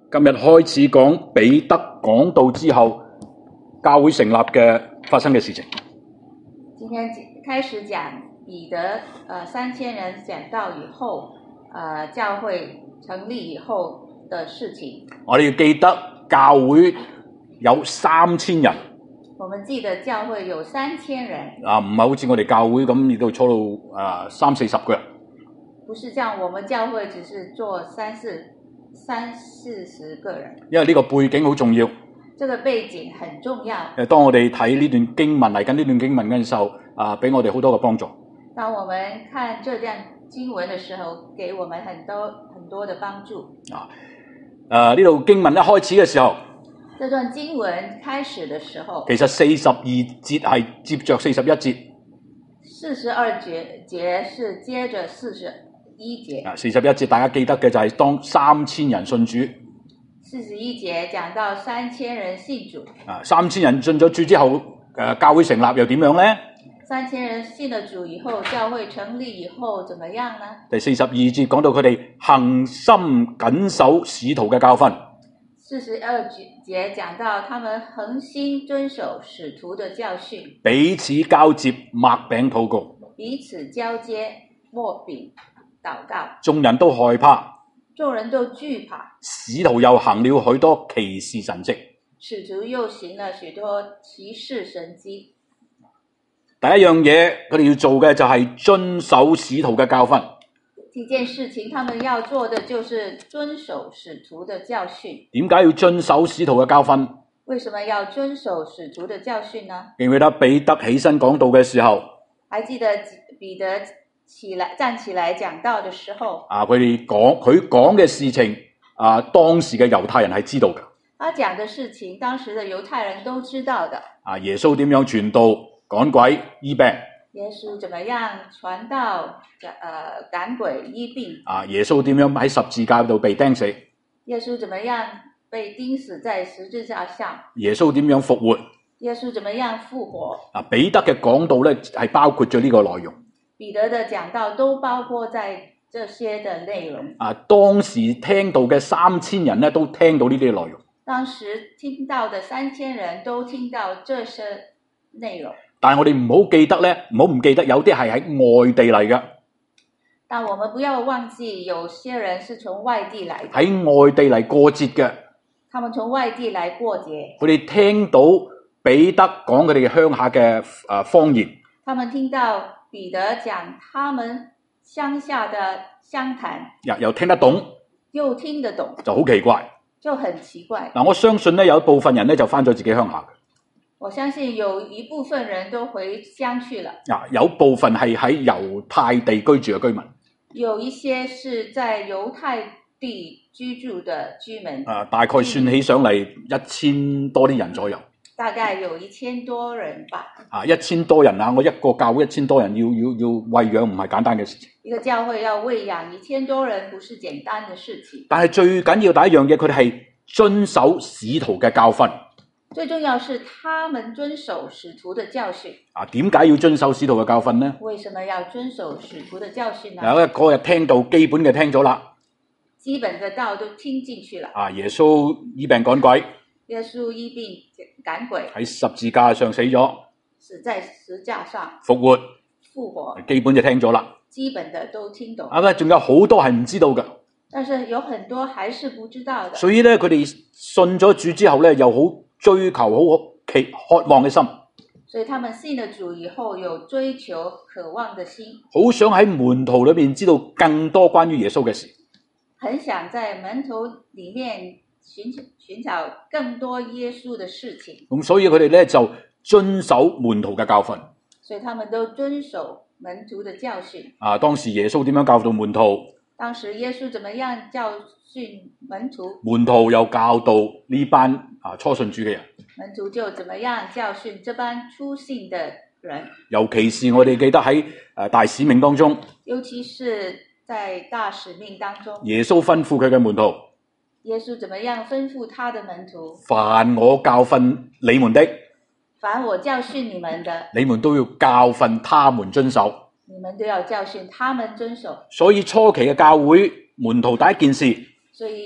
今日開始講彼得講道之後，教會成立嘅發生嘅事情。 今天開始講彼得3000人講道以後，教會成立以後的事情。 我哋要記得教會有3000人。 我們記得教會有3000人。 唔係好似我哋教會咁，亦都初到30-40個人。 不是像我們教會只是做30-40個人。 因為呢個背景好重要。 這個背景很重要。 當我哋睇呢段經文嚟緊呢段經文嘅時候，俾我哋好多嘅幫助。 當我們看這段經文的時候，給我們很多的幫助。 呢度經文一開始嘅時候， 這段經文開始的時候， 其實42節係接着41節。 42節是接着41節。 41節大家記得嘅就係當3000人信主。 41節講到3000人信主。 3000人信咗主之後，教會成立又點樣呢 ？3000人信了主以後，教會成立以後怎麼樣呢？ 第42節講到佢哋恆心謹守使徒嘅教訓。 42節講到他們恆心遵守使徒的教訓， 彼此交接，擘餅禱告。 彼此交接，擘餅禱告。 眾人都害怕， 眾人都懼怕。 使徒又行了許多奇事神蹟。 使徒又行了許多奇事神蹟。 第一樣嘢，佢哋要做嘅就係遵守使徒嘅教訓。 第一件事情，他們要做的就是遵守使徒的教訓。 點解要遵守使徒嘅教訓？ 為什麼要遵守使徒的教訓呢？ 記唔記得彼得起身講道嘅時候？ 還記得彼得站起來講道的時候？ 佢講嘅事情，當時嘅猶太人係知道嘅。 他講的事情，當時的猶太人都知道的。 耶穌點樣傳道、趕鬼、醫病？ 耶穌怎麼樣傳道、趕鬼、醫病？ 耶穌點樣喺十字架度被釘死？ 耶穌怎麼樣被釘死在十字架上？ 耶穌點樣復活？ 耶穌怎麼樣復活？ 彼得嘅講道咧係包括咗呢個內容。 彼得的講道都包括在這些的內容。 當時聽到嘅3000人咧都聽到呢啲內容。 當時聽到的3000人都聽到這些內容。 但係我哋唔好記得咧，唔記得有啲係喺外地嚟嘅。 但我們不要忘記，有些人是從外地來的。 喺外地嚟過節嘅。 他們從外地來過節。 佢哋聽到彼得講佢哋鄉下嘅方言。 他們聽到彼得講他們鄉下的鄉談。 又聽得懂。 又聽得懂。 就好奇怪。 就很奇怪。 我相信咧有一部分人咧就返咗自己鄉下。 我相信有一部分人都回鄉去了。 有部分係喺猶太地居住嘅居民。 有一些是在猶太地居住的居民。 大概算起上嚟1000多啲人左右。 大概有1000多人吧。 1000多人我一個教會1000多人要餵養唔係簡單嘅事情。 一個教會要餵養1000多人，不是簡單的事情。 但係最緊要第一樣嘢，佢哋係遵守使徒嘅教訓。 最重要是他們遵守使徒的教訓。 點解要遵守使徒嘅教訓呢？ 為什麼要遵守使徒的教訓呢？ 嗰日聽到基本嘅聽咗啦。 基本嘅道都聽進去了。 耶穌醫病趕鬼。 耶穌醫病趕鬼。 喺十字架上死咗。 死在十字架上。 復活。 復活。 基本就聽咗啦。 基本的都聽懂。 仲有好多係唔知道嘅。 但是有很多還是不知道的。 所以咧，佢哋信咗主之後咧，又好追求、好渴望嘅心。 所以他們信了主以後，有追求、渴望的心。 好想喺門徒裏面知道更多關於耶穌嘅事。 很想在門徒裏面尋找更多耶穌的事情。 咁所以佢哋咧就遵守門徒嘅教訓。 所以他們都遵守門徒的教訓。 當時耶穌點樣教導門徒？ 當時耶穌怎麼樣教訓門徒？ 門徒又教導呢班初信主嘅人。 門徒就怎麼樣教訓這班初信的人？ 尤其是我哋記得喺大使命當中。 尤其是在大使命當中。 耶穌吩咐佢嘅門徒。 耶穌怎麼樣吩咐他的門徒？ 凡我教訓你們的。 凡我教訓你們的。 你們都要教訓他們遵守。 你們都要教訓他們遵守。 所以初期嘅教會門徒第一件事。 所以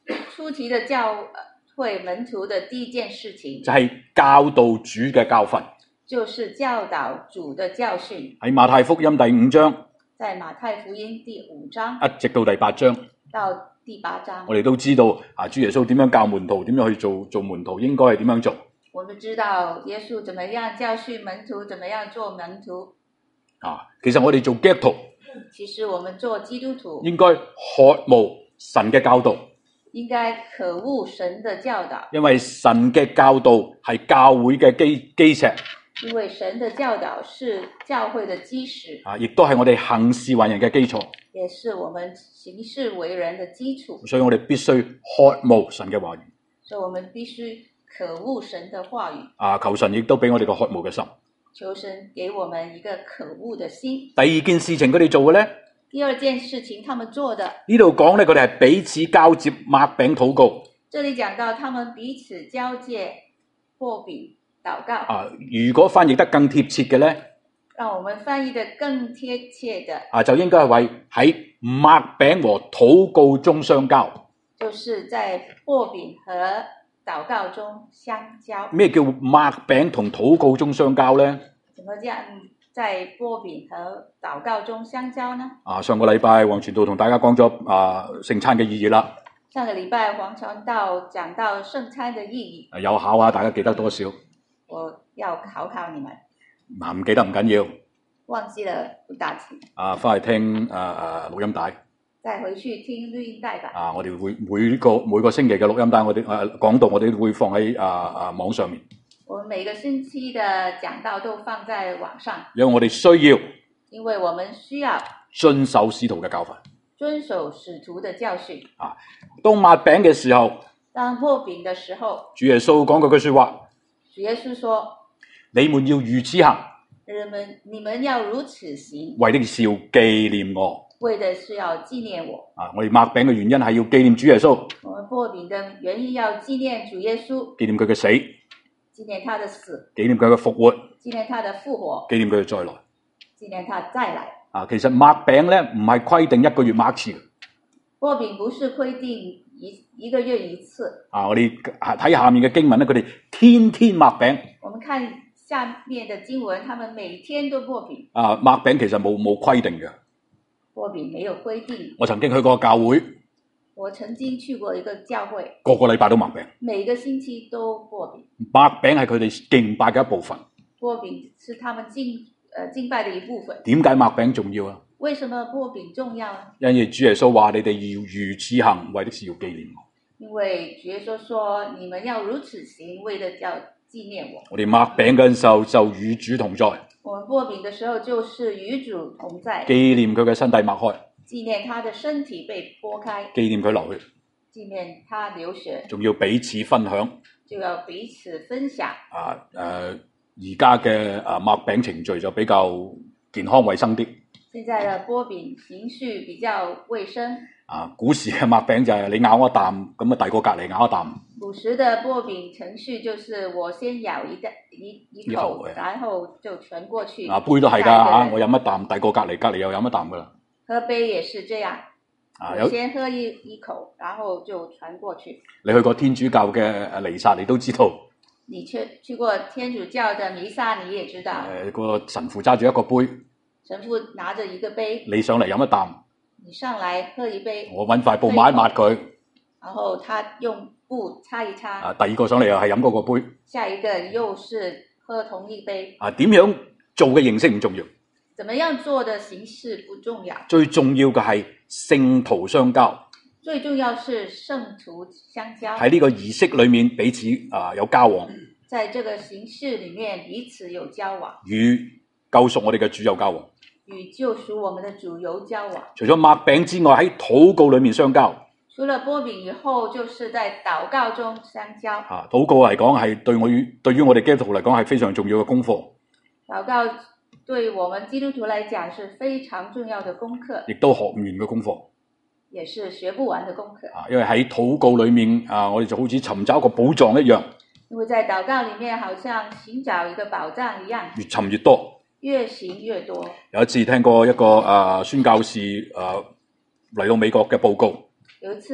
初期的教會門徒的第一件事情， 就係教導主嘅教訓。 就是教導主的教訓。 喺馬太福音第5章， 在馬太福音第5章一直到第8章， 到第8章， 我哋都知道主耶穌點樣教門徒，點樣去做門徒，應該係點樣做。 我們知道耶穌怎麼樣教訓門徒，怎麼樣做門徒。 其實我哋做基督徒， 其實我們做基督徒應該渴慕神嘅教導， 應該渴惡神的教導， 因為神嘅教導係教會嘅基石， 因為神的教導是教會的基石， 亦都係我哋行事為人嘅基礎， 也是我們行事為人的基礎。 所以我哋必須渴慕神嘅話語， 所以我們必須渴惡神的話語。 求神亦都俾我哋個渴慕嘅心。 求神給我們一個可惡的心。 第二件事情佢哋做嘅咧， 第二件事情他們做的， 呢度講咧，佢哋係彼此交接擘餅禱告。 這裡講到他們彼此交接擘餅禱告。 如果翻譯得更貼切嘅咧， 讓我們翻譯得更貼切的， 就應該係為喺擘餅和禱告中相交。 就是在擘餅和禱告中相交。 咩叫擘餅同禱告中相交咧？ 怎麼樣在擘餅和禱告中相交呢？ 上個禮拜黃傳道同大家講咗聖餐嘅意義啦。 上個禮拜黃傳道講到聖餐的意義。 有考大家記得多少？ 我要考你們。 唔記得唔緊要。 忘記了不打緊。 翻去聽錄音帶。 再回去聽錄音帶吧。 我哋會每個星期嘅錄音帶，我哋講道我哋會放喺網上面。 我們每個星期的講道都放在網上。 因為我哋需要。 因為我們需要遵守使徒嘅教訓。 遵守使徒的教訓。 當擘餅嘅時候。 當擘餅的時候。 主耶穌講嗰句說話。 主耶穌說： 你們要如此行。 你們要如此行。 為的是要紀念我。 為的是要紀念我。 我哋擘餅嘅原因係要紀念主耶穌。 我們擘餅的原因要紀念主耶穌。 紀念佢嘅死。 紀念他的死。 紀念佢嘅復活。 紀念他的復活。 紀念佢嘅再來。 紀念他再來。 其實擘餅咧唔係規定一個月擘一次。 擘餅不是規定一個月一次。 我哋睇下面嘅經文咧，佢哋天天擘餅。 我們看下面的經文，他們每天都擘餅。 擘餅其實冇規定嘅。 擘餅沒有規定。 我曾經去過教會。 我曾經去過一個教會。 個禮拜都擘餅。 每個星期都擘餅。 擘餅係佢哋敬拜嘅一部分。 擘餅是他們敬拜的一部分。 點解擘餅重要啊？ 為什麼擘餅重要呢？ 因為主耶穌話你哋要如此行，為的是要紀念我。 因為主耶穌說你們要如此行，為的要紀念我。 我哋擘餅嘅時候就與主同在。 我們擘餅的時候就是與主同在。 紀念佢嘅身體擘開。 紀念他的身體被擘開。 紀念佢流血。 紀念他流血。 仲要彼此分享。 就要彼此分享。 而家嘅擘餅程序就比較健康衛生啲。 現在的擘餅程序比較衛生。 古時嘅擘餅就係你咬一啖，咁第個隔離咬一啖。 古時的擘餅程序就是我先咬一口，然後就傳過去。 杯都係㗎，我飲一啖，第個隔離又飲一啖㗎啦。 喝杯也是這樣。我先喝一口，然後就傳過去。 你去過天主教嘅彌撒，你都知道。 你去過天主教的彌撒，你也知道。 個神父揸住一個杯。 神父拿着一個杯。 你上嚟飲一啖。 你上來喝一杯。 我揾塊布抹一抹佢。 然後他用布擦一擦。 第二個上嚟又係飲嗰個杯。 下一個又是喝同一杯。 點樣做嘅形式唔重要。 怎麼樣做的形式不重要。 最重要嘅係聖徒相交。 最重要是聖徒相交。 喺呢個儀式裏面彼此有交往。 在這個形式裏面彼此有交往。 與救贖我哋嘅主有交往。 與救贖我們的主有交往。 除咗擘餅之外，喺禱告裏面相交。 除了擘餅以後，就是在禱告中相交。 禱告嚟講係對於我哋基督徒嚟講係非常重要嘅功課。 禱告對我們基督徒來講是非常重要的功課。亦都學唔完嘅功課。 也是學不完的功課。 因為喺禱告裏面我哋就好似尋找一個寶藏一樣。 因為在禱告裏面，好像尋找一個寶藏一樣。 越尋越多。 越行越多。 有一次聽過一個宣教士嚟到美國嘅報告。 有一次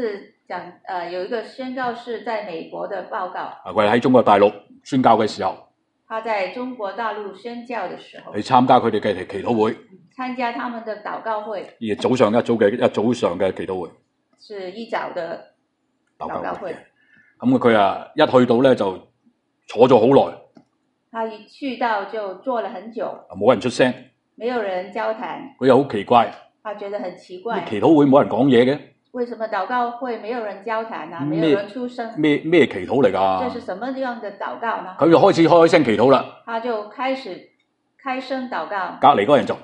有一個宣教士在美國的報告， 佢喺中國大陸宣教嘅時候， 他在中國大陸宣教的時候， 去參加佢哋嘅祈禱會， 參加他們的禱告會， 而早上一早嘅祈禱會， 是一早的禱告會。 咁佢一去到咧就坐咗好耐， 他一去到就坐了很久， 冇人出聲， 沒有人交談， 佢又好奇怪， 他覺得很奇怪， 祈禱會冇人講嘢嘅， 為什麼禱告會沒有人交談啊？沒有人出聲？ 咩祈禱嚟㗎？ 這是什麼樣的禱告呢？ 佢就開始開聲祈禱啦， 他就開始開聲禱告， 隔離嗰人就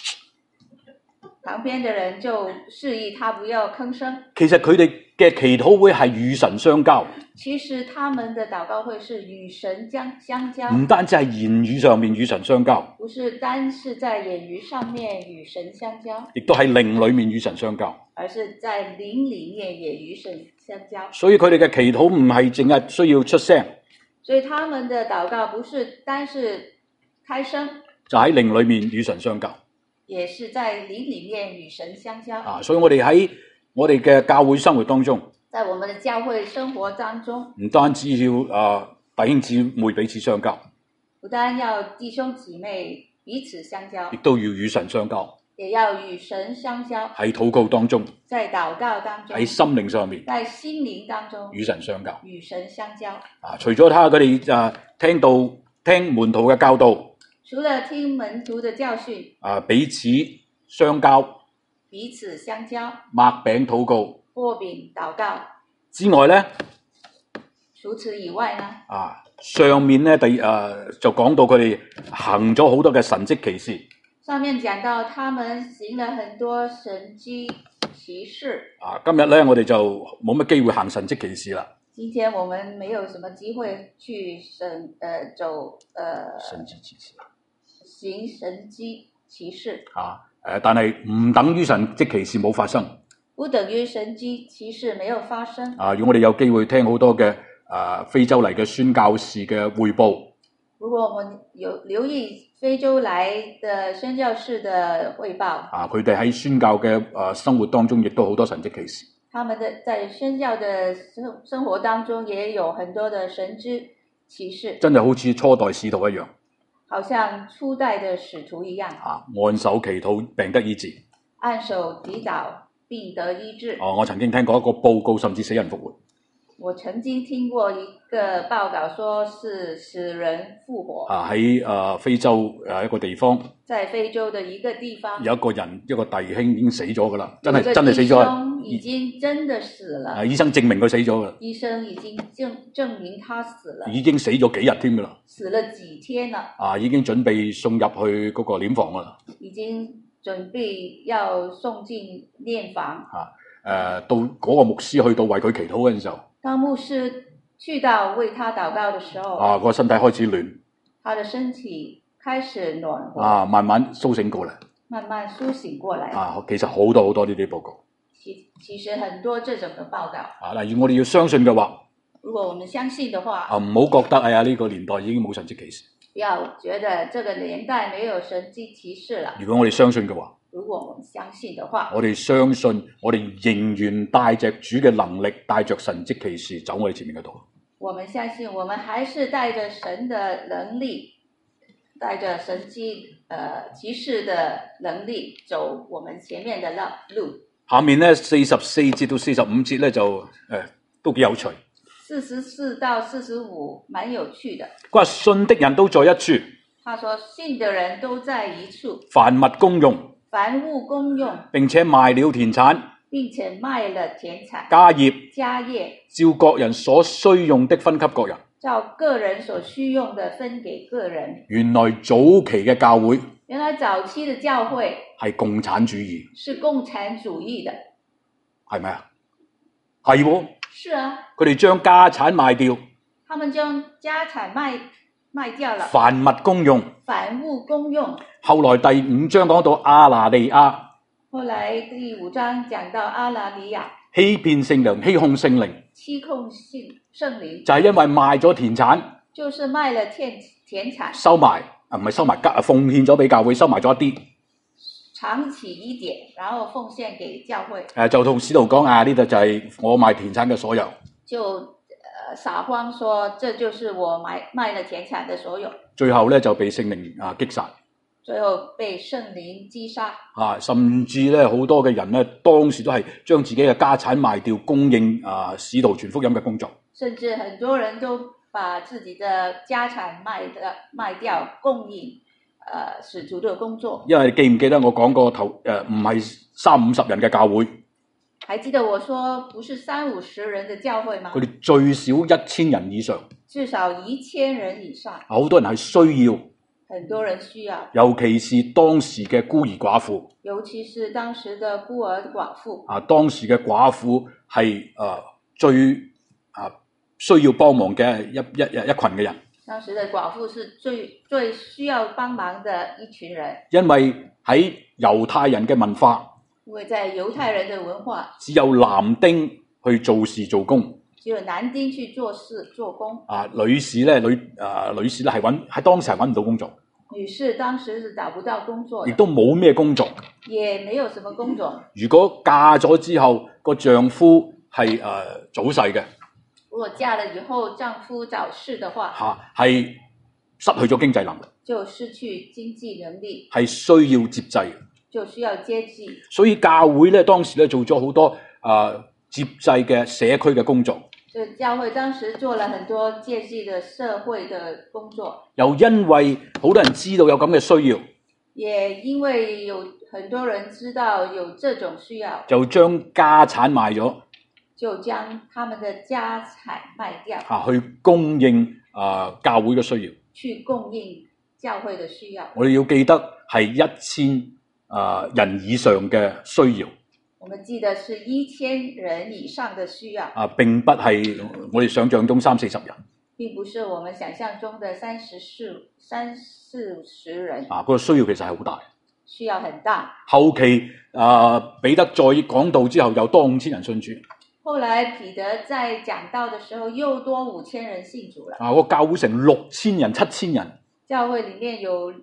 旁邊的人就示意他不要吭聲。 其實佢哋嘅祈禱會係與神相交， 其實他們的禱告會是與神相交， 唔單止係言語上面與神相交， 不是單是在言語上面與神相交， 亦都喺靈裏面與神相交， 而是在靈裡面也與神相交。 所以佢哋嘅祈禱唔係淨係需要出聲， 所以他們的禱告不是單是開聲， 就喺靈裏面與神相交。 也是在靈裡面與神相交。 所以我哋喺我哋嘅教會生活當中， 在我們的教會生活當中， 唔單止要弟兄姊妹彼此相交， 不單要弟兄姊妹彼此相交， 亦都要與神相交， 也要與神相交。 喺禱告當中， 在禱告當中， 喺心靈上面， 在心靈當中與神相交， 與神相交。 除咗睇下佢哋聽門徒嘅教導， 除了聽門徒的教訓， 彼此相交， 彼此相交， 擘餅禱告， 擘餅禱告之外咧， 除此以外呢？ 上面咧就講到佢哋行咗好多嘅神蹟奇事。 上面講到他們行了很多神蹟奇事。 今日咧我哋就冇乜機會行神蹟奇事啦。 今天我們沒有什麼機會去神蹟奇事。行神蹟奇事但係唔等於神蹟奇事冇發生， 不等於神蹟奇事沒有發生。 如果我哋有機會聽好多嘅非洲嚟嘅宣教士嘅彙報， 如果我們有留意非洲來的宣教士的彙報， 佢哋喺宣教嘅生活當中亦都好多神蹟奇事。 他們在宣教的生活當中也有很多的神蹟奇事， 真係好似初代使徒一樣。 好像初代的使徒一樣， 按手祈禱病得醫治， 按手祈禱病得醫治。 我曾經聽過一個報告，甚至死人復活。 我曾經聽過一個報告，說是使人復活。 喺非洲一個地方， 在非洲的一個地方， 有一個人一個弟兄已經死咗噶啦，真係死咗。 已經真的死了。 醫生證明佢死咗噶啦。 醫生已經證明他死了。 已經死咗幾日添噶啦。 死了幾天了。 已經準備送入去嗰個殮房噶啦。 已經準備要送進殮房。 到嗰個牧師去到為佢祈禱嘅時候， 當牧師去到為他禱告的時候， 個身體開始暖， 他的身體開始暖和， 慢慢甦醒過嚟， 慢慢甦醒過來。 其實好多好多呢啲報告。 其實很多這種的報告。 例如我哋要相信嘅話， 如果我們相信的話， 唔好覺得呢個年代已經冇神蹟奇事。 不要覺得這個年代沒有神蹟奇事了。 如果我哋相信嘅話， 如果我們相信的話， 我哋相信我哋仍然帶着主嘅能力，帶着神蹟奇事走我哋前面嘅道。 我們相信我們還是帶着神的能力，帶着神蹟奇事的能力走我們前面的路。下面呢 44節到45節呢就都幾有趣。 44到45蠻有趣的。 佢話信的人都在一處。 他說信的人都在一處。 凡物公用。 凡物公用。 並且賣了田產。 並且賣了田產。 家業。 家業。 照各人所需用的分給各人。 照個人所需用的分給個人。 原來早期嘅教會。 原來早期的教會係共產主義， 是共產主義的， 係咪啊？係喎， 是啊， 佢哋將家產賣掉， 他們將家產賣掉了， 凡物公用， 凡物公用。 後來第5章講到亞拿尼亞， 後來第5章講到亞拿尼亞， 欺騙聖靈，欺哄聖靈， 欺哄聖靈， 就係因為賣咗田產， 就是賣了田產， 收埋。唔係收埋，奉獻咗俾教會，收埋咗一啲， 藏起一點，然後奉獻給教會。 就同使徒講啊，呢度就係我賣田產嘅所有。 就撒謊說，這就是我賣了田產的所有。 最後咧就被聖靈擊殺。 最後被聖靈擊殺。 甚至咧好多嘅人咧，當時都係將自己嘅家產賣掉，供應使徒傳福音嘅工作。 甚至很多人都把自己的家產賣掉，供應使徒的工作。因為記唔記得我講過唔係30-50人嘅教會？ 還記得我說不是30-50人的教會嗎？ 佢哋最少1000人以上。 至少1000人以上。 好多人係需要。 很多人需要。 尤其是當時嘅孤兒寡婦。 尤其是當時的孤兒寡婦。 當時嘅寡婦係最需要幫忙嘅一群嘅人。當時嘅寡婦是最需要幫忙的一群人。 因為喺猶太人嘅文化。 因為在猶太人的文化。 只有男丁去做事做工。 只有男丁去做事做工。 女士咧喺當時係揾唔到工作。 女士當時是找不到工作的。 亦都冇咩工作。 也沒有什麼工作。 如果嫁咗之後個丈夫係早逝嘅。 如果嫁了以後丈夫早逝的話。 係失去咗經濟能力。 就失去經濟能力。 係需要接濟。 就需要接濟。所以教會咧當時咧做咗好多接濟嘅社區嘅工作。 所以教會當時做了很多接濟的社會的工作。 又因為好多人知道有咁嘅需要。 也因為有很多人知道有這種需要。 就將家產賣咗。 就將他們的家產賣掉。 去供應教會嘅需要。 去供應教會的需要。 我哋要記得係1000人以上嘅需要。 我們記得是1000人以上的需要。 並不係我哋想象中30-40人。 並不是我們想象中的30-40人。 嗰個需要其實係好大。 需要很大。 後期彼得再講道之後，又多5000人信主。 後來彼得在講道的時候，又多5000人信主了。 個教會成6000人、7000人。 教會裡面有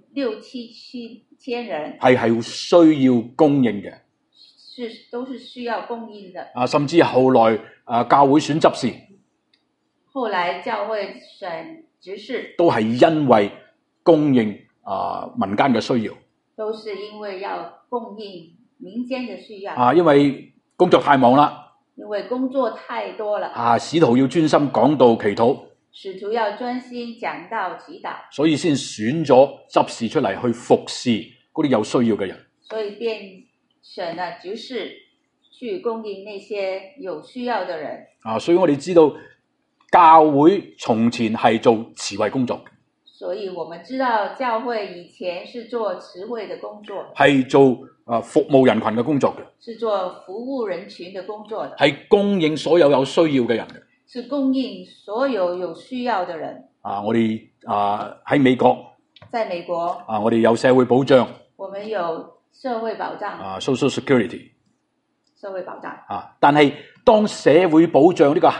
6-7千人。 係需要供應嘅。 都是需要供應的。 甚至後來教會選執事。 後來教會選執事。 都係因為供應民間嘅需要。 都是因為要供應民間嘅需要。 因為工作太忙啦。 因為工作太多了。 使徒要專心講道祈禱。 使徒要專心講道祈禱。 所以先選咗執事出嚟去服侍嗰啲有需要嘅人。 所以便選了執事去供應那些有需要的人。 所以我哋知道教會從前係做慈惠工作。 所以我們知道教會以前是做慈惠的工作。 係做服務人群嘅工作嘅。 是做服務人群的工作的。 係供應所有有需要嘅人嘅。 是供應所有有需要的人。 我哋喺美國。 在美國。 我哋有社會保障。 我們有社會保障。 Social Security。 社會保障。 但係當社會保障呢個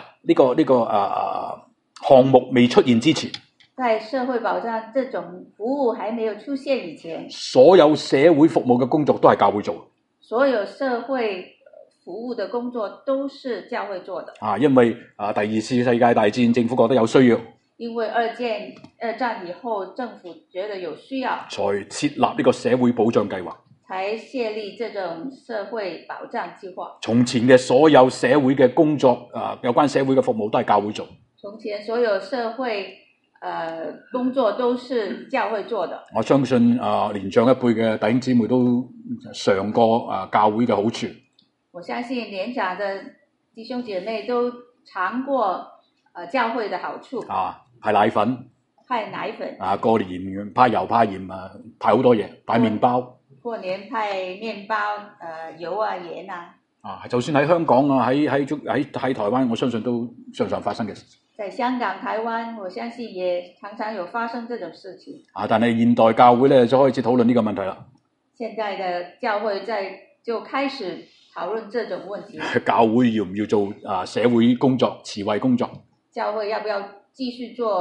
項目未出現之前。 在社會保障這種服務還沒有出現以前。 所有社會服務嘅工作都係教會做。所有社會服務的工作都是教會做的。 因為第二次世界大戰政府覺得有需要。 因為二戰以後政府覺得有需要。 才設立呢個社會保障計劃。 才設立這種社會保障計劃。 從前嘅所有社會嘅工作，有關社會嘅服務都係教會做。 從前所有社會工作都是教會做的。 我相信年長一輩嘅弟兄姊妹都嘗過教會嘅好處。 我相信年長的弟兄姐妹都嘗過教會的好處。 派奶粉。 派奶粉。 過年派油派鹽派好多嘢，派麵包。 過年派麵包油鹽就算喺香港喺台灣，我相信都常常發生嘅事。 在香港、台灣，我相信也常常有發生這種事情。 但係現代教會咧就開始討論呢個問題啦。 現在的教會就開始討論這種問題。 教會要唔要做社會工作、慈惠工作？ 教會要不要繼續做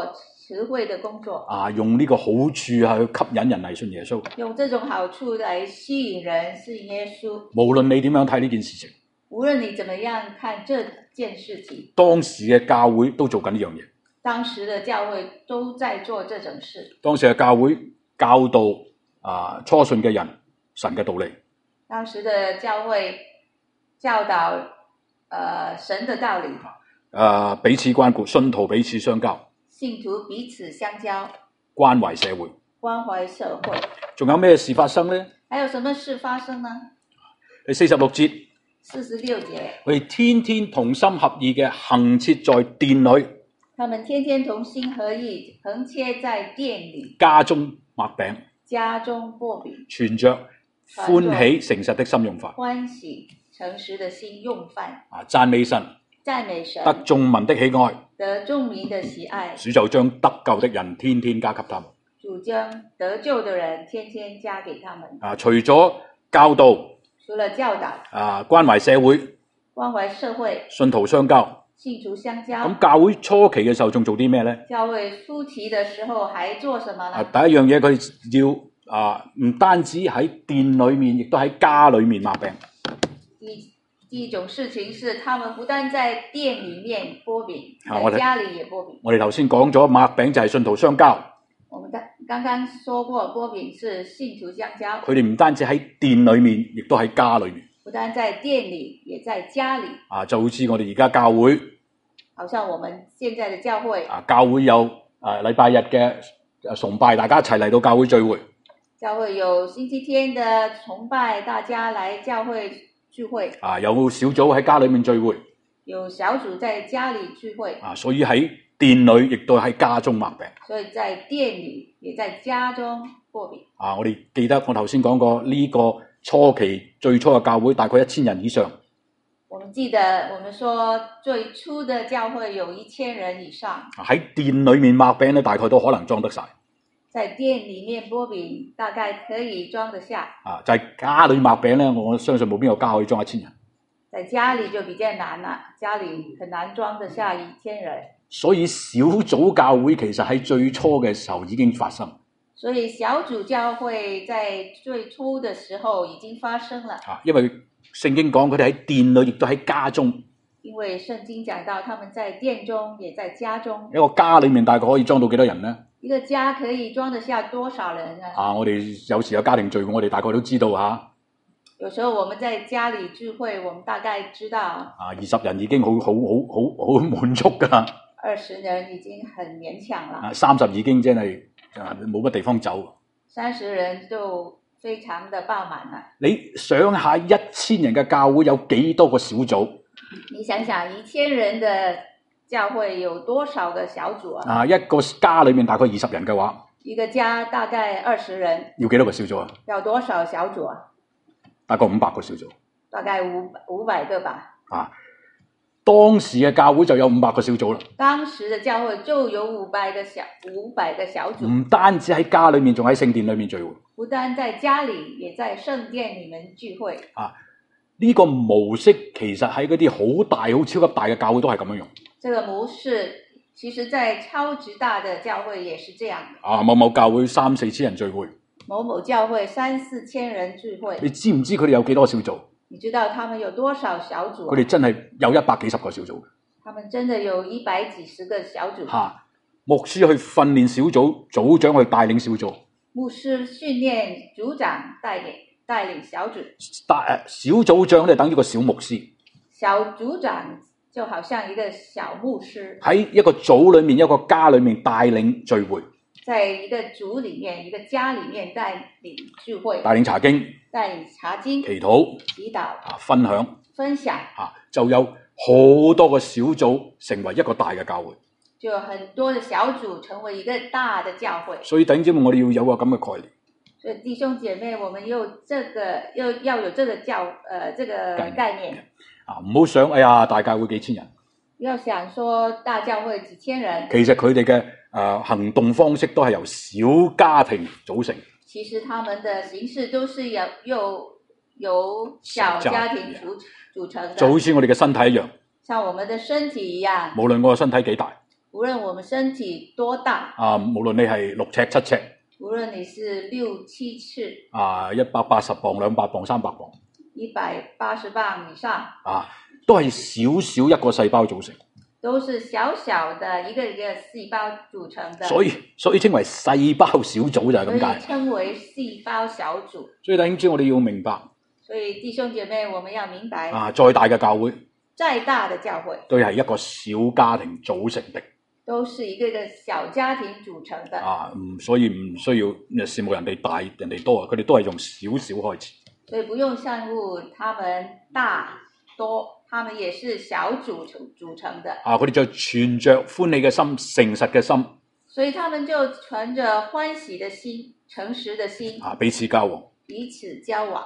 慈惠的工作， 用呢個好處去吸引人嚟信耶穌。 用這種好處來吸引人信耶穌。 無論你點樣睇呢件事情， 無論你怎麼樣看這件事情， 當時嘅教會都做緊呢樣嘢。 當時的教會都在做這種事。 當時嘅教會教導初信嘅人神嘅道理。 當時的教會教導神的道理。 彼此關顧，信徒彼此相交。 信徒彼此相交， 關懷社會。 關懷社會。 仲有咩事發生呢？ 還有什麼事發生呢？ 第46節。 46節。 佢哋天天同心合意嘅行切在殿裏。 他們天天同心合意，橫切在殿裏。 家中擘餅。 家中擘餅。 存着歡喜誠實的心用飯。 歡喜誠實的心用飯。 讚美神。 讚美神。 得眾民的喜愛。 得眾民的喜愛。 主就將得救的人天天加給他們。 主將得救的人天天加給他們。 除咗教導。 除了教導。 關懷社會。 關懷社會。信徒相交。 信徒相交。 咁教會初期嘅時候仲做啲咩呢？ 教會初期嘅時候還做什麼呢？ 第一樣嘢佢要唔單止喺殿裏面，亦都喺家裏面擘餅。 第一種事情是，他們不但在店裏面擘餅，在家裏也擘餅。我哋頭先講咗擘餅就係信徒相交。我們剛剛說過，擘餅是信徒相交。佢哋唔單止喺殿裏面，亦都喺家裏面。不但在店裏，也在家裏。就好似我哋而家教會，好像我們現在的教會。教會有禮拜日嘅崇拜，大家一齊嚟到教會聚會。教會有星期天的崇拜，大家來教會聚會。有小組喺家裏面聚會。有小組在家裏聚會。所以喺殿裏，亦都喺家中擘餅。所以在殿裏，也在家中擘餅。我哋記得我頭先講過呢個初期最初嘅教會大概1000人以上。我們記得我們說最初的教會有1000人以上。喺殿裏面擘餅咧，大概都可能裝得晒。在店裏面擘餅，大概可以裝得下。就係家裏擘餅咧，我相信冇邊個家可以裝1000人。在家裏就比較難啦，家裏很難裝得下1000人。所以小組教會其實喺最初嘅時候已經發生。所以小組教會在最初的時候已經發生了。因為聖經講佢哋喺殿裏，亦都喺家中。因為聖經講到他們在殿中，也在家中。一個家裏面大概可以裝到幾多人呢？一個家可以裝得下多少人呢？我哋有時有家庭聚會，我哋大概都知道吓。有時候我們在家裏聚會，我們大概知道。20人已經好滿足噶啦。20人已經很勉強啦。30已經真係冇乜地方走。30人就非常的爆滿啦。你想下1000人嘅教會有幾多個小組？你想想1000人的教會有多少個小組啊？一個家裏面大概20人嘅話，一個家大概20人，要幾多個小組啊？要多少小組啊？大概500個小組。大概500個吧。當時嘅教會就有500個小組啦。當時嘅教會就有500個小組。唔單止喺家裏面，仲喺聖殿裏面聚會。不但在家裏，也在聖殿裏面聚會。呢個模式其實喺嗰啲好大、好超級大嘅教會都係咁樣用。這個模式其實在超級大的教會也是這樣的。某某教會3、4千人聚會。某某教會3、4千人聚會。你知唔知佢哋有幾多小組？你知道他們有多少小組？佢哋真係有100幾十個小組。他們真的有100幾十個小組。牧師去訓練小組，組長去帶領小組。牧師訓練組長帶領小組。小組長咧等於個小牧師。小組長就好像一個小牧師。喺一個組裏面，一個家裏面帶領聚會。在一個組裏面，一個家裏面帶領聚會。帶領查經。帶領查經。祈禱。分享。就有好多個小組成為一個大嘅教會。就有很多嘅小組成為一個大的教會。所以弟兄姊妹，我哋要有個咁嘅概念。所以弟兄姐妹，我們要有這個概念。唔好想，哎呀，大教會幾千人。不要想說大教會幾千人。其實佢哋嘅行動方式都係由小家庭組成。其實他們的形式都是由小家庭組成的。就好似我哋嘅身體一樣。像我們的身體一樣。無論我嘅身體幾大。 無論我們身體多大， 無論你係6尺7尺， 無論你是6、7尺 ，180磅、200磅、300磅 ，180磅以上， 都係少少一個細胞組成， 都是小小的一個細胞組成的， 所以稱為細胞小組就係咁解。 所以稱為細胞小組。 所以弟兄姊妹，我哋要明白。 所以弟兄姐妹，我們要明白。 再大嘅教會， 再大的教會， 都係一個小家庭組成的。 都是一個小家庭組成的。 所以唔需要羨慕人哋大人哋多，佢哋都係從少少開始。所以不用羨慕他們大多，他們也是小組成的。 佢哋就存着歡喜嘅心、誠實嘅心。 所以他們就存着歡喜的心、誠實的心。 彼此交往。 彼此交往。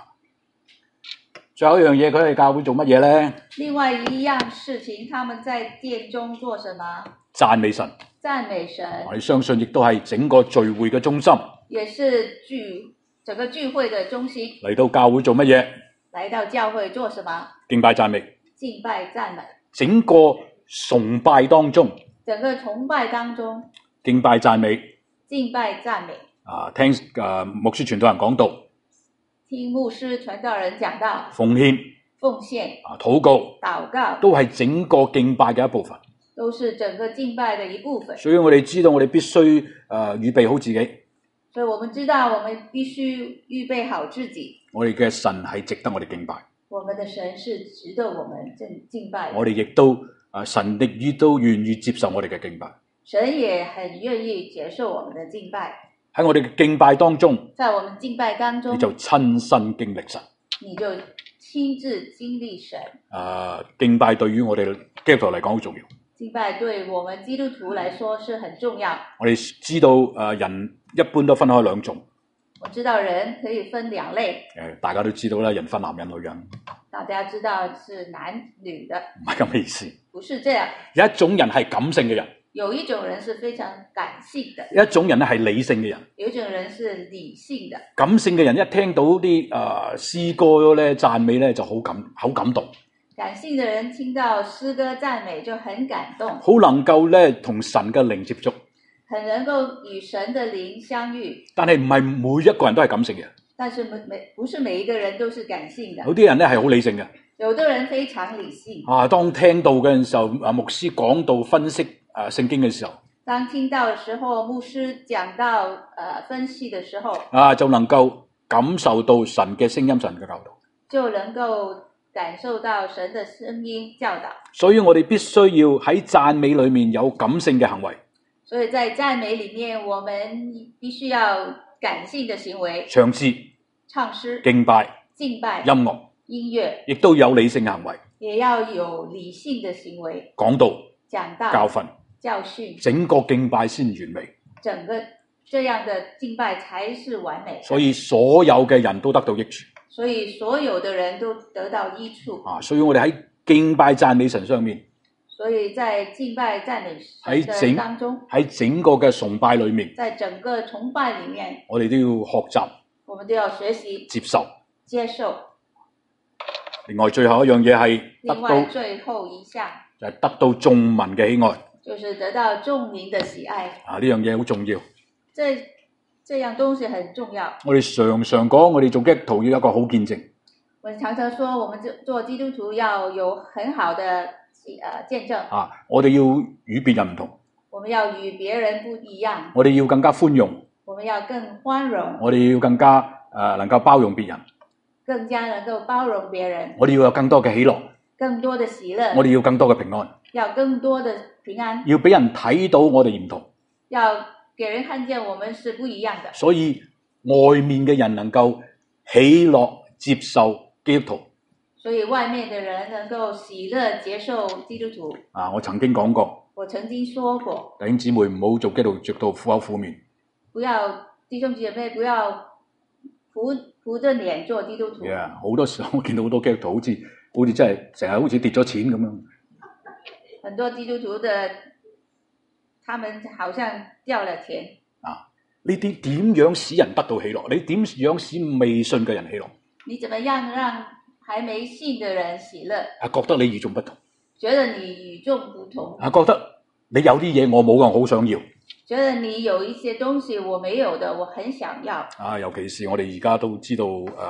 最後一樣嘢，佢哋教會做乜嘢咧？ 另外一樣事情，他們在殿中做什麼？ 讚美神。 讚美神。 我哋相信亦都係整個聚會嘅中心。 也是整個聚會的中心。 嚟到教會做乜嘢？ 來到教會做什麼？ 敬拜讚美。 敬拜讚美。 整個崇拜當中。 整個崇拜當中。 敬拜讚美。 敬拜讚美。 聽牧師傳道人講道。 聽牧師傳道人講道。 奉獻。禱告。都係整個敬拜嘅一部分。 都是整個敬拜的一部分。 所以我哋知道我哋必須預備好自己。 所以我們知道我們必須預備好自己。 我哋嘅神係值得我哋敬拜。 我們的神是值得我們敬拜。 我哋亦都神亦都願意接受我哋嘅敬拜。 神也很願意接受我們的敬拜。 喺我哋嘅敬拜當中， 在我們敬拜當中， 你就親身經歷神。 你就親自經歷神。 敬拜對於我哋基督徒嚟講好重要。 敬拜對我們基督徒來說是很重要。 我哋知道人一般都分開兩種。 我知道人可以分兩類。 大家都知道啦，人分男人女人。 大家知道是男女的。 唔係咁嘅意思。 不是這樣。 有一種人係感性嘅人。 有一種人是非常感性的。 有一種人咧係理性嘅人。 有一種人是理性的。 感性嘅人一聽到啲詩歌咧讚美咧就好感動。 感性的人聽到詩歌讚美就很感動。 好能夠咧同神嘅靈接觸。 很能夠與神的靈相遇。 但係唔係每一個人都係感性嘅。 但是不是每一個人都是感性的。 有啲人咧係好理性嘅。 有的人非常理性。 當聽到嘅時候，牧師講道分析聖經嘅時候， 當聽到嘅時候，牧師講到分析嘅時候， 就能夠感受到神嘅聲音、神嘅教導， 就能夠感受到神嘅聲音教導。 所以我哋必須要喺讚美裏面有感性嘅行為。 所以在讚美裏面，我們必須要感性嘅行為， 唱詩、敬拜、音樂，亦都有理性嘅行為， 也要有理性嘅行為， 講道、 教訓， 整個敬拜先完美。 整個這樣的敬拜才是完美。 所以所有嘅人都得到益處。 所以所有的人都得到益處。 所以我哋喺敬拜讚美神上面， 所以在敬拜讚美神當中， 喺整個嘅崇拜裏面， 在整個崇拜裏面， 我哋都要學習， 我們都要學習接受。 另外最後一樣嘢係另外最後一項就係得到眾民嘅喜愛， 就是得到眾民的喜愛。 呢樣嘢好重要。 這樣東西很重要。 我哋常常講，我哋做基督徒要有一個好見證。 我們常常說，我們做基督徒要有很好的見證。 我哋要與別人唔同。 我們要與別人不一樣。 我哋要更加寬容。 我們要更寬容。 我哋要更加能夠包容別人。 更加能夠包容別人。 我哋要有更多嘅喜樂。 更多的喜樂。 我哋要更多嘅平安。 要更多的平安。 要俾人睇到我哋唔同。 要給人看見我們是不一樣的。 所以外面嘅人能夠喜樂接受基督徒。 所以外面的人能夠喜樂接受基督徒。 我曾經講過。 我曾經說過。 弟兄姊妹唔好做基督徒着到苦口苦面。 不要弟兄姐妹不要扶着臉做基督徒。 好多時候我見到好多基督徒好似真係成日好似跌咗錢咁樣。 很多基督徒的，他們好像掉了錢。 呢啲點樣使人得到喜樂？你點樣使未信嘅人喜樂？ 你怎麼樣讓還沒信的人喜樂？ 覺得你與眾不同。 覺得你與眾不同。 覺得你有啲嘢我冇嘅，我好想要。 覺得你有一些東西我沒有的，我很想要。 尤其是我哋而家都知道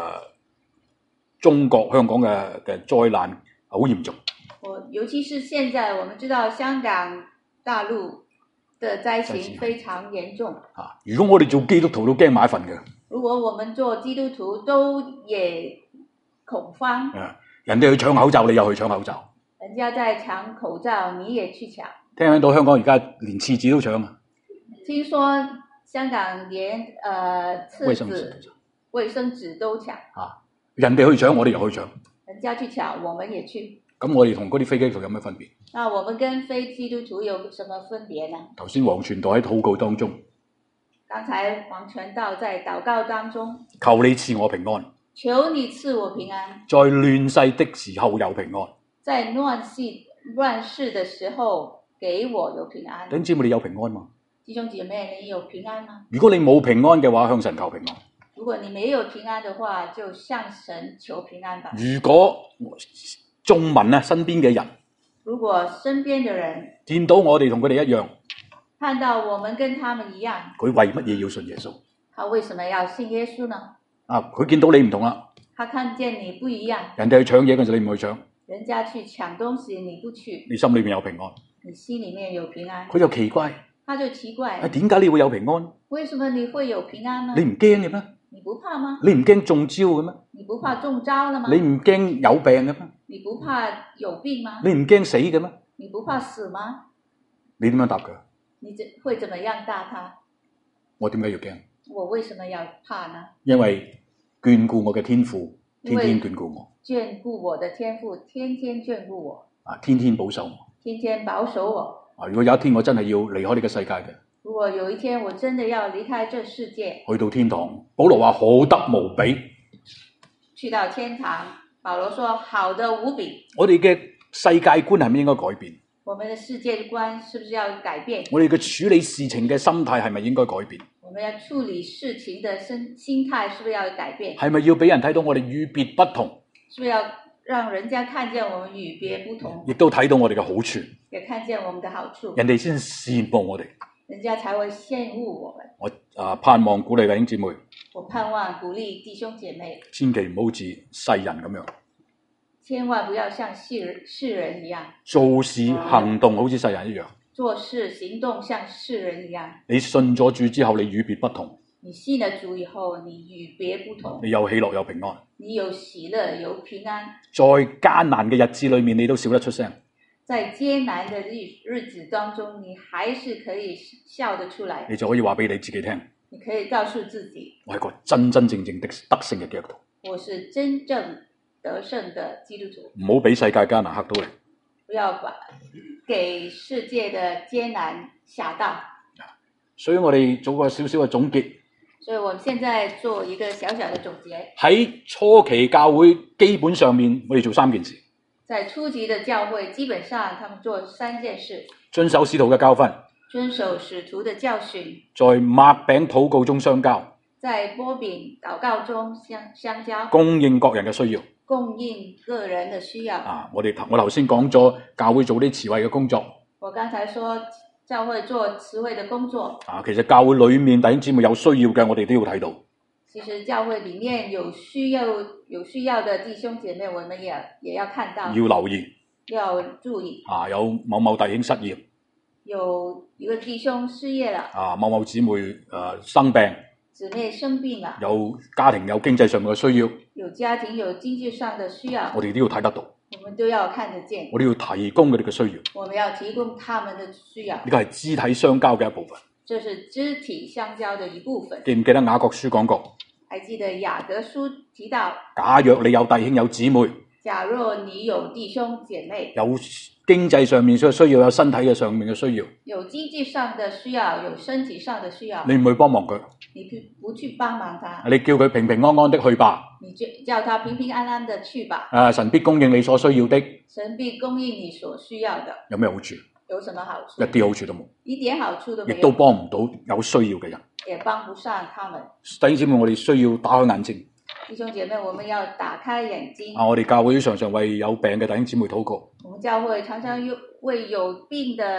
中國香港嘅災難好嚴重。 尤其是現在我們知道香港大陸的災情非常嚴重。 如果我哋做基督徒都驚埋一份嘅。 如果我們做基督徒都也恐慌。 人哋去搶口罩，你又去搶口罩。 人家在搶口罩，你也去搶。 聽到香港而家連廁紙都搶啊！ 聽說香港連廁紙、衛生紙都搶。 人哋去搶，我哋又去搶。 人家去搶，我們也去。 咁我哋同嗰啲非基督徒有咩分別？ 那我們跟非基督徒有什麼分別呢？ 頭先黃傳道喺禱告當中。 剛才黃傳道在禱告當中。 求你賜我平安。 求你賜我平安。 在亂世的時候有平安。 在亂世的時候給我有平安。 弟兄姊妹，你有平安嗎？ 弟兄姐妹，你有平安嗎？ 如果你冇平安嘅話，向神求平安。 如果你沒有平安的話，就向神求平安吧。 如果眾民身邊嘅人， 如果身邊嘅人見到我哋同佢哋一樣， 看到我們跟他們一樣， 佢為乜嘢要信耶穌？ 他為什麼要信耶穌呢？ 佢見到你唔同啦， 他看見你不一樣， 人哋去搶嘢嗰陣你唔去搶， 人家去搶東西你不去， 你心裏面有平安， 你心裏面有平安。 佢就奇怪， 他就奇怪， 點解你會有平安？ 為什麼你會有平安呢？ 你唔驚嘅咩？ 你不怕嗎？ 你唔驚中招嘅咩？ 你不怕中招了嗎？ 你唔驚有病嘅咩？ 你不怕有病嗎？ 你唔驚死嘅咩？ 你不怕死嗎？ 你點樣答佢？ 你會怎麼樣答他？ 我點解要驚？ 我為什麼要怕呢？ 因為眷顧我嘅天父天天眷顧我， 眷顧我的天父天天眷顧我， 天天保守我， 天天保守我。 如果有一天我真係要離開呢個世界嘅， 如果有一天我真的要離開這世界， 去到天堂，保羅話好得無比。 去到天堂，保羅說好得無比。 我哋嘅世界觀係咪應該改變？ 我們的世界觀是不是要改變？ 我哋嘅處理事情嘅心態係咪應該改變？ 我們要處理事情的心態是不是要改變？ 係咪要俾人睇到我哋與別不同？ 是不是要讓人家看見我們與別不同？ 亦都睇到我哋嘅好處， 也看見我們的好處， 人哋先羨慕我哋， 人家才會羨慕我們。 我盼望鼓勵弟兄姊妹， 我盼望鼓勵弟兄姐妹， 千祈唔好似世人咁樣， 千萬不要像世人一樣， 做事行動好似世人一樣， 做事行動像世人一樣。 你信咗主之後，你與別不同。 你信了主以後，你與別不同。 你有喜樂有平安， 你有喜樂有平安。 在艱難嘅日子裏面，你都笑得出聲。 在艱難的日子當中，你還是可以笑得出來。 你就可以話俾你自己聽， 你可以告訴自己， 我係個真真正正的得勝嘅基督徒。 我是真正得勝的基督徒。 唔好俾世界艱難嚇到你。 不要把給世界的艱難嚇到。 所以我哋做個少少嘅總結。 所以我們現在做一個小小的總結。 喺初期教會基本上面，我哋做3件事。 在初級的教會，基本上他們做3件事： 遵守使徒嘅教訓， 遵守使徒的教訓， 在擘餅禱告中相交， 在擘餅禱告中相交， 供應各人嘅需要， 供應個人的需要。 我頭先講咗教會做啲慈惠嘅工作。 我剛才說教會做慈惠的工作。 其實教會裏面弟兄姊妹有需要嘅，我哋都要睇到。 其實教會裡面有需要的弟兄姐妹，我們也要看到， 要留意， 要注意。 有某某弟兄失業， 有一個弟兄失業了。 某某姊妹生病， 姊妹生病了， 有家庭有經濟上面嘅需要， 有家庭有經濟上的需要， 我哋都要睇得到。 我們都要看得見， 我哋要提供佢哋嘅需要。 我們要提供他們的需要。 呢個係肢體相交嘅一部分。 這是肢體相交的一部分。 記唔記得雅各書講過？ 還記得雅各書提到， 假若你有弟兄有姊妹， 假若你有弟兄姐妹， 有經濟上面嘅需要，有身體嘅上面嘅需要， 有經濟上的需要，有身體上的需要， 你唔去幫忙佢， 你不去幫忙他， 你叫佢平平安安的去吧， 你叫他平平安安的去吧。 神必供應你所需要的， 神必供應你所需要的。 有咩好處？ 有什麼好處？ 一啲好處都冇， 一點好處都沒有， 亦都幫唔到有需要嘅人， 也幫不上他們。 弟兄姊妹，我哋需要打開眼睛。 弟兄姐妹，我們要打開眼睛。 我哋教會常常為有病嘅弟兄姊妹禱告。 我們教會常常為有病的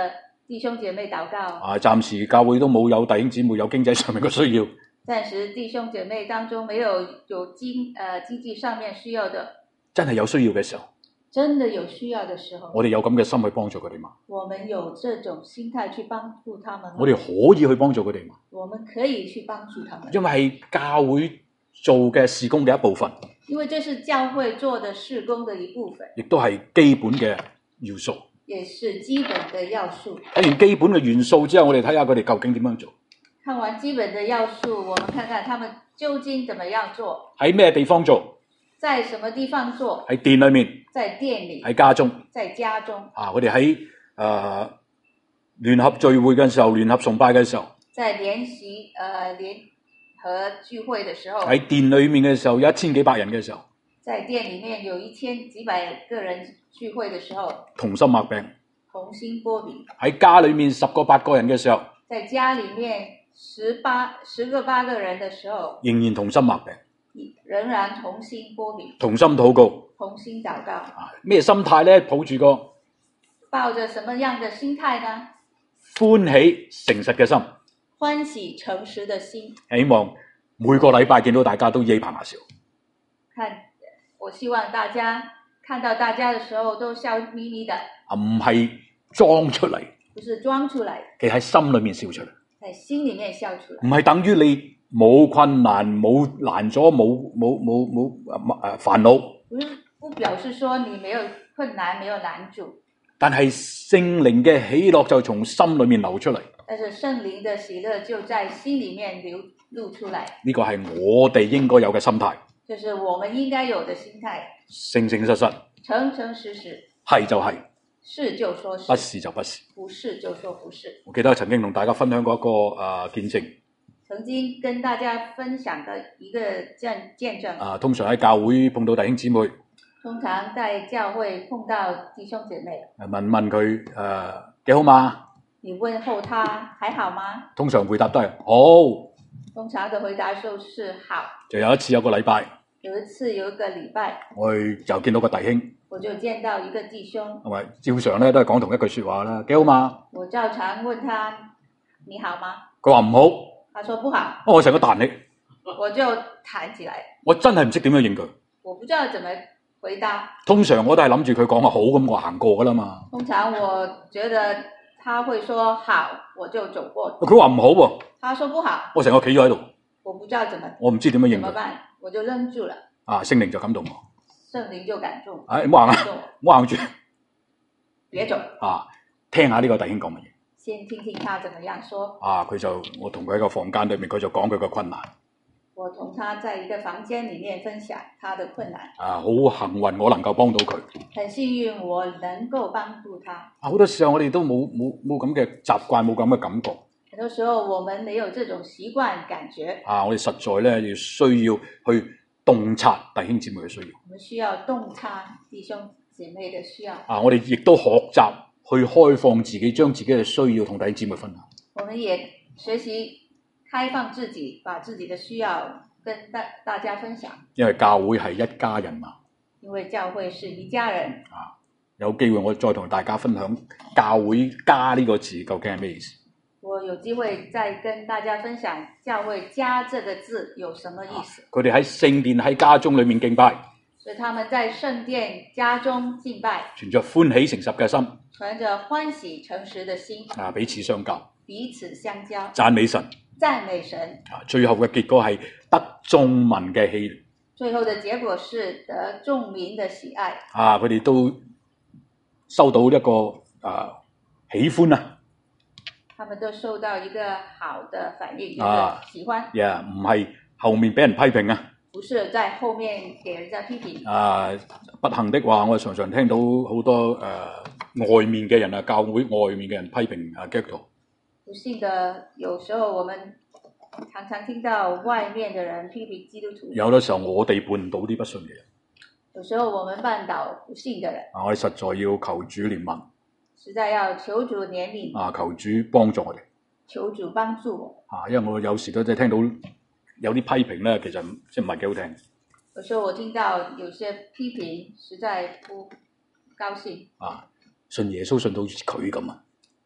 弟兄姐妹禱告。 暫時教會都冇有弟兄姊妹有經濟上面嘅需要。 暫時弟兄姐妹當中沒有經濟上面需要的。 真係有需要嘅時候。 真的有需要的時候。 我哋有咁嘅心去幫助佢哋嘛？ 我們有這種心態去幫助他們。 我哋可以去幫助佢哋嘛？ 我們可以去幫助他們。 因為係教會做嘅事工嘅一部分。 因為這是教會做的事工的一部分。 亦都係基本嘅要素。 也是基本的要素。 睇完基本嘅元素之後，我哋睇下佢哋究竟點樣做。 看完基本的要素，我們看看他們究竟怎麼樣做。 喺咩地方做？ 在什麼地方做？ 喺店裏面。 在店裏。 喺家中。 在家中。 我哋喺聯合聚會嘅時候，聯合崇拜嘅時候。 在聯合聚會嘅時候。 喺店裏面嘅時候，有1000幾百人嘅時候。 在店裏面有1000幾百個人聚會嘅時候。 同心擘餅。 同心擘餅。喺家裏面10個8個人嘅時候。 在家裏面10個8個人嘅時候。 仍然同心擘餅。 仍然同心擘餅。 同心禱告。 同心禱告。 咩心態呢？ 抱着什麼樣的心態呢？ 歡喜誠實嘅心。 歡喜誠實的心。 希望每個禮拜見到大家都耶棚牙笑。 我希望大家看到大家的時候都笑眯眯的。 唔係裝出嚟。 不是裝出來。 其實喺心裏面笑出嚟。 在心裏面笑出來。 唔係等於你冇困難、冇難咗、冇煩惱。 不表示說你沒有困難、沒有難處。 但係聖靈嘅喜樂就從心裏面流出嚟。 但是聖靈的喜樂就在心裏面流露出來。 呢個係我哋應該有嘅心態。 就是我們應該有的心態。 誠誠實實。 誠誠實實。 係就係。 是就說是。 不是就不是。 不是就說不是。 我記得我曾經同大家分享過一個見證。 曾經跟大家分享的一個見證。 通常喺教會碰到弟兄姊妹。 通常在教會碰到弟兄姐妹。 問佢幾好嘛？ 你問候他還好嗎？ 通常回答都係好。 通常的回答就是好。 就有一次有個禮拜。 有一次有一個禮拜。 我就見到個弟兄。 我就見到一個弟兄。 係咪照常咧都係講同一句說話啦？幾好嘛？ 我照常問他你好嗎？ 佢話唔好。 他說不好。 我成個彈起。 我就彈起來。 我真係唔識點樣應佢。 我不知道怎麼回答。 通常我都係諗住佢講個好咁，我行過噶啦嘛。 通常我覺得他會說好，我就走過。 佢話唔好喎。 他說不好。 我成個企咗喺度。 我不知道怎麼。 我唔知點樣應佢。 怎麼辦？我就愣住了。 聖靈就感動我。 聖靈就感動。 唔好行啊！唔好行住。 別走。 聽下呢個弟兄講乜嘢。 先聽聽他怎麼樣說。 我同佢喺個房間裏面，佢就講佢個困難。 我同他在一個房間裏面分享他的困難。 好幸運，我能夠幫到佢。 很幸運，我能夠幫助他。 好多時候我哋都冇咁嘅習慣，冇咁嘅感覺。 很多時候我們沒有這種習慣感覺。 我哋實在咧要需要去洞察弟兄姊妹嘅需要。 我們需要洞察弟兄姐妹的需要。 我哋亦都學習去開放自己，將自己嘅需要同弟兄姊妹分享。 我們也學習開放自己，把自己的需要跟大家分享。 因為教會係一家人嘛。 因為教會是一家人。 有機會我再同大家分享教會家呢個字究竟係咩意思。 我有機會再跟大家分享教會家這個字有什麼意思。 佢哋喺聖殿喺家中裏面敬拜。 所以他們在聖殿家中敬拜。 存着歡喜誠實嘅心。 存着歡喜誠實的心。 彼此相交。 彼此相交。 讚美神。 讚美神。 最後嘅結果係得眾民嘅喜悅。 最後的結果是得眾民的喜愛。 佢哋都收到一個喜歡啊。 他們都受到一個好的反應，一個喜歡。 唔係後面俾人批評啊。 不是在後面給人家批評。 不幸的話，我常常聽到好多外面嘅人教會外面嘅人批評基督徒。 不幸的，有時候我們常常聽到外面的人批評基督徒。有的時候我哋絆倒啲不信嘅人。 有時候我們絆倒不信的人。 我哋實在要求主憐憫。 實在要求主憐憫。 求主幫助我哋。 求主幫助我。 因為我有時都即係聽到有啲批評咧，其實即係唔係幾好聽。 有時候我聽到有些批評，實在不高興。 信耶穌信到佢咁啊！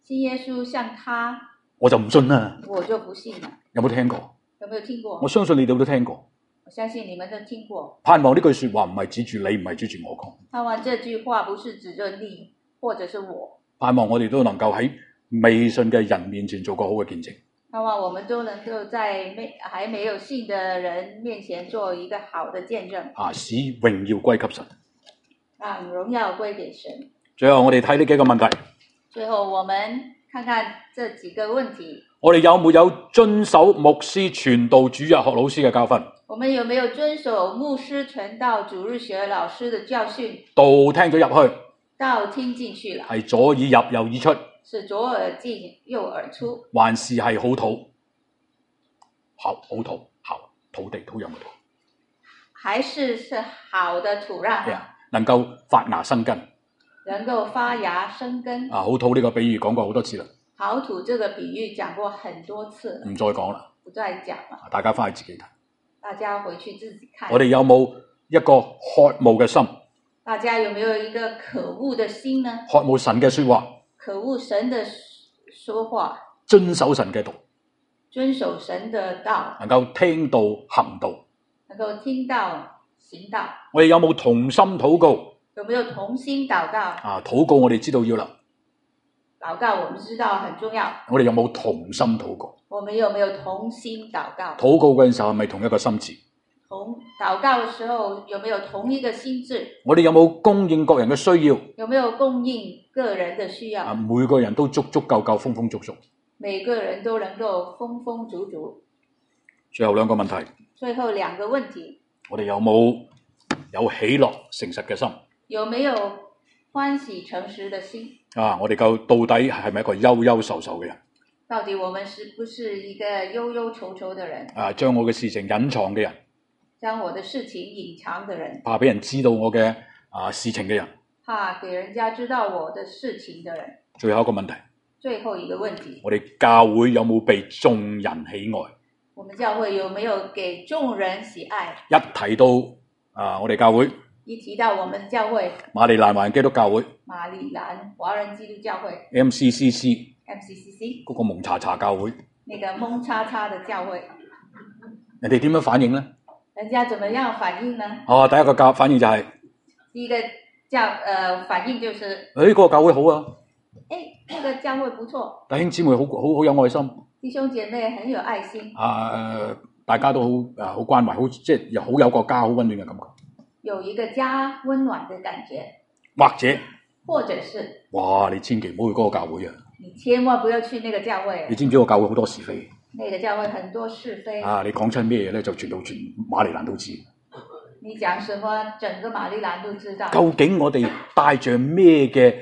信耶穌像他， 我就唔信啦。 我就不信啦。 有冇聽過？ 有沒有聽過？ 我相信你哋都聽過。 我相信你們都聽過。 盼望呢句說話唔係指住你，唔係指住我講。 盼望這句話不是指着你，或者是我。 盼望我哋都能夠喺未信嘅人面前做個好嘅見證。 盼望我們都能夠在還沒有信的人面前做一個好的見證。 使榮耀歸給神。 讓榮耀歸給神。 最後我哋睇呢幾個問題。 最後我們看看這幾個問題。 我哋有冇有遵守牧師傳道主日學老師嘅教訓？ 我們有沒有遵守牧師傳道主日學老師的教訓？ 道聽咗入去， 道聽進去了， 係左耳入右耳出， 是左耳進右耳出， 還是係好土？好土，好土地土壤嘅土， 還是好的土壤， 能夠發芽生根， 能夠發芽生根。 好土呢個比喻講過好多次啦。 好土這個比喻講過很多次， 唔再講啦， 不再講了。 大家翻去自己睇。 大家回去自己看。 我哋有冇一個渴慕嘅心？ 大家有沒有一個渴慕的心呢？ 渴慕神嘅說話， 渴慕神的說話， 遵守神嘅道， 遵守神的道， 能夠聽道行道， 能夠聽道行道。 我哋有冇同心禱告？ 有沒有同心禱告？ 禱告我哋知道要啦。 禱告我們知道很重要。 我哋有冇同心禱告？ 我們有沒有同心禱告？ 禱告嗰陣時候係咪同一個心志？ 禱告的時候有沒有同一個心志？ 我哋有冇供應各人嘅需要？ 有沒有供應個人的需要？ 每個人都足足夠夠豐豐足足。 每個人都能夠豐豐足足。 最後兩個問題。 最後兩個問題。 我哋有冇有喜樂誠實嘅心？ 有沒有歡喜誠實的心？ 我哋到底係咪一個憂憂愁愁嘅人？ 到底我們是不是一個憂憂愁愁的人？ 將我嘅事情隱藏嘅人， 將我的事情隱藏的人， 怕俾人知道我嘅事情嘅人， 怕給人家知道我的事情的人。 最後一個問題。 最後一個問題。 我哋教會有冇被眾人喜愛？ 我們教會有沒有給眾人喜愛？ 一提到我哋教會。 一提到我們教會， 馬里蘭華人基督教會， 馬里蘭華人基督教會 ，MCCC 嗰個蒙查查教會， 那個蒙叉叉的教會， 人哋點樣反應呢？ 人家怎麼樣反應呢？ 第一個反應就係， 第一個反應就是， 嗰個教會好啊， 那個教會不錯， 弟兄姊妹好有愛心， 弟兄姐妹很有愛心， 大家都好關懷，即係又好有個家好溫暖嘅感覺。 有一個家溫暖的感覺，或者是， 哇！你千祈唔好去嗰個教會啊！ 你千萬不要去那個教會。 你知唔知個教會好多是非？ 那個教會很多是非。 你講親咩嘢咧，就傳到全馬里蘭都知。 你講什麼，整個馬里蘭都知道。 究竟我哋帶着咩嘅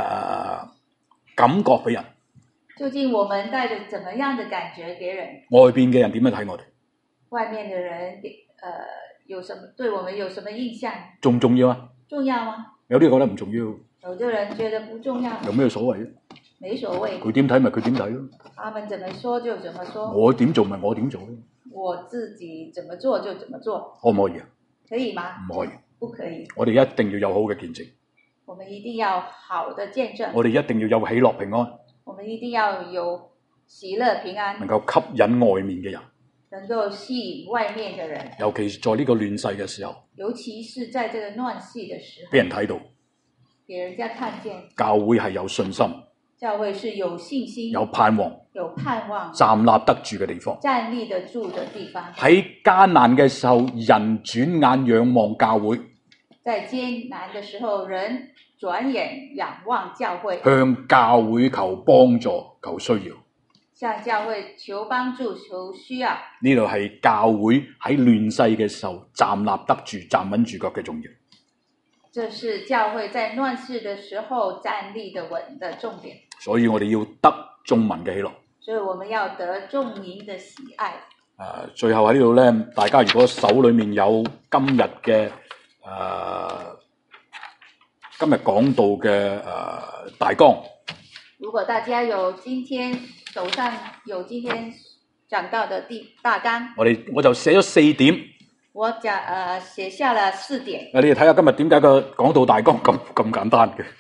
感覺俾人？ 究竟我們帶着怎麼樣的感覺給人？ 外邊嘅人點樣睇我哋？ 外面嘅人有什麼對我們有什麼印象？ 重唔重要啊？ 重要嗎？ 有啲覺得唔重要。 有啲人覺得不重要。 有咩所謂啫？ 沒所謂。 佢點睇咪佢點睇咯。 他們怎麼說就怎麼說。 我點做咪我點做咯。 我自己怎麼做就怎麼做。 可唔可以啊？ 可以嗎？ 唔可以。 不可以。 我哋一定要有好嘅見證。 我們一定要好的見證。 我哋一定要有喜樂平安。 我們一定要有喜樂平安。 能夠吸引外面嘅人。 能夠吸引外面的人， 尤其是在呢個亂世嘅時候， 尤其是在這個亂世嘅時候， 俾人睇到， 給人家看見， 教會係有信心， 教會是有信心， 有盼望， 有盼望， 站立得住嘅地方， 站立得住的地方。 喺艱難嘅時候，人轉眼仰望教會， 在艱難嘅時候，人轉眼仰望教會， 向教會求幫助、求需要。 向教會求幫助、求需要。 呢度係教會喺亂世嘅時候站立得住、站穩住腳嘅重要。 這是教會在亂世嘅時候站立得穩的重點。 所以我哋要得眾民嘅喜樂。所以我們要得眾民的喜愛。 最後喺呢度咧，大家如果手裏面有今日嘅今日講道嘅大綱。 如果大家有今天手上有今天講到的大綱， 我就寫咗4點。 我寫下了4點。 你哋睇下今日點解個講道大綱咁簡單嘅？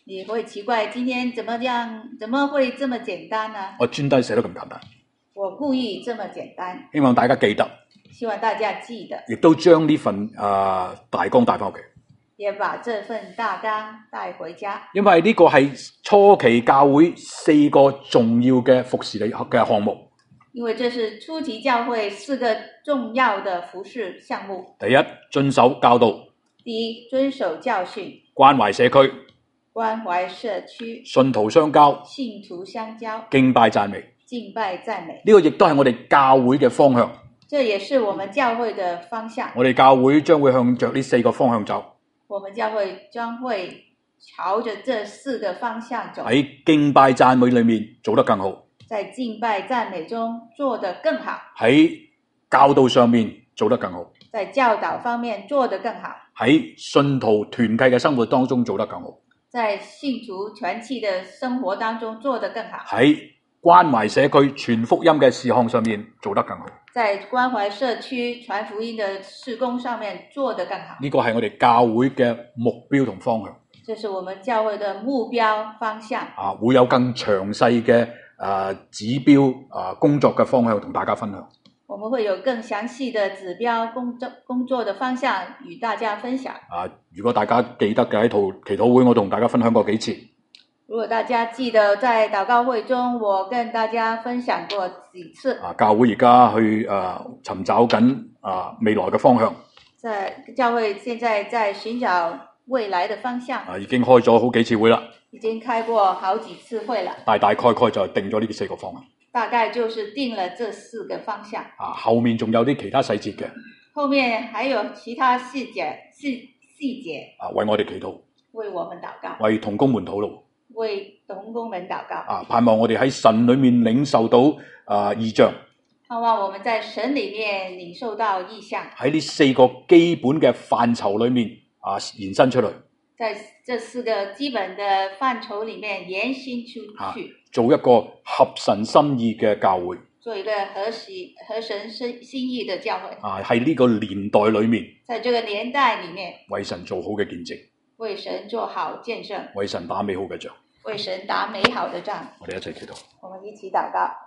你會奇怪今天怎麼會這麼簡單呢？ 我專登寫得咁簡單。 我故意這麼簡單。 希望大家記得。 希望大家記得。 亦都將呢份大綱帶翻屋企。 也把這份大綱帶回家。因為呢個係初期教會4個重要嘅服事嘅項目。 因為這是初期教會4個重要的服事項目。 第一，遵守教導。 第一，遵守教訓。 關懷社區。 關懷社區。 信徒相交。 信徒相交。 敬拜讚美。 敬拜讚美。 呢個亦都係我哋教會嘅方向。 這也是我們教會的方向。 我哋教會將會向着呢4個方向走。 我們教會將會朝着這4個方向走。 喺敬拜讚美裏面做得更好。 在敬拜讚美中做得更好。 喺教導上面做得更好。 在教導方面做得更好。 喺信徒團契嘅生活當中做得更好。 在信徒團契的生活當中做得更好。 喺關懷社區傳福音嘅事項上面做得更好。 在關懷社區傳福音的事工上面做得更好。 呢個係我哋教會嘅目標同方向。 這是我們教會的目標方向。 會有更詳細嘅指標工作嘅方向同大家分享。 我們會有更詳細的指標工作的方向與大家分享。 如果大家記得嘅喺祈禱會，我同大家分享過幾次。 如果大家記得在禱告會中，我跟大家分享過幾次。 教會而家去尋找緊未來嘅方向。 教會現在在尋找未來的方向。 已經開咗好幾次會啦。 已經開過好幾次會了。大概就係定咗呢4個方向。 大概就是定了這4個方向。 後面仲有啲其他細節嘅。 後面還有其他細節。 為我哋祈禱。 為我們禱告。 為同工們禱告。 為同工們禱告。 盼望我哋喺神裏面領受到異象。 盼望我們在神裏面領受到異象。 喺呢4個基本嘅範疇裏面延伸出嚟。 在這4個基本的範疇裏面延伸出去。 做一個合神心意嘅教會。 做一個合神心意的教會。 喺呢個年代裏面。 在這個年代裏面。 為神做好嘅見證。 為神做好見證。 為神打美好嘅仗。 為神打美好的仗。 我哋一齊祈禱。 我們一起禱告。